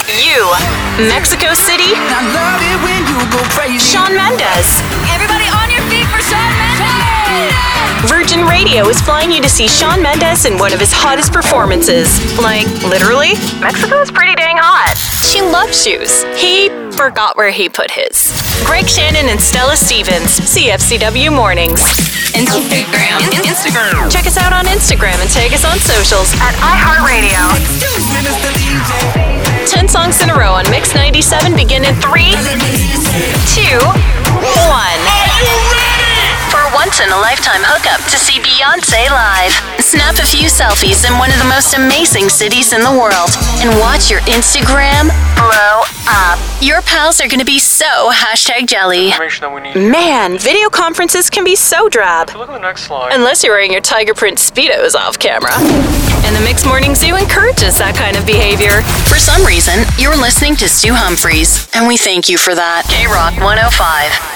You, Mexico City, Shawn Mendes. Everybody on your feet for Shawn Mendes! Virgin Radio is flying you to see Shawn Mendes in one of his hottest performances. Like, literally, Mexico's pretty dang hot. She loves shoes. He forgot where he put his. Greg Shannon and Stella Stevens, CFCW Mornings. Instagram. Check us out on Instagram and tag us on socials at iHeartRadio. 10 songs in a row on Mix 97 begin in 3, 2, 1. For a once-in-a-lifetime hookup to see Beyoncé live. Snap a few selfies in one of the most amazing cities in the world and watch your Instagram blow up. Your pals are going to be so #jelly. Man, video conferences can be so drab. Look at the next slide. Unless you're wearing your tiger print Speedos off camera. And the Mix Morning Zoo encourages that kind of behavior. For some reason, you're listening to Stu Humphries, and we thank you for that. K-Rock 105.